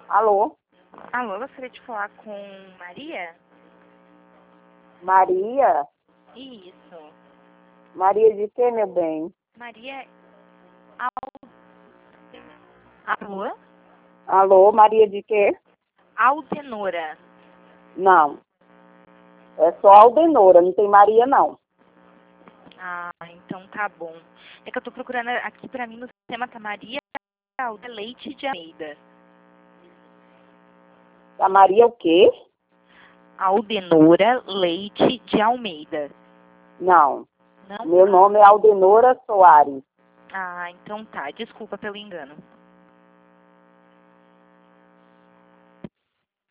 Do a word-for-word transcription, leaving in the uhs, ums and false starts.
Alô? Alô, eu gostaria de falar com Maria? Maria? Isso. Maria de quê, meu bem? Maria Al... Alô? Alô, Maria de quê? Altenora. Não. É só Aldenora, não tem Maria, não. Ah, então tá bom. É que eu tô procurando aqui pra mim no sistema tá Maria Alda Leite de Almeida. A Maria o quê? Aldenora Leite de Almeida. Não. Não? Meu nome é Aldenora Soares. Ah, então tá. Desculpa pelo engano.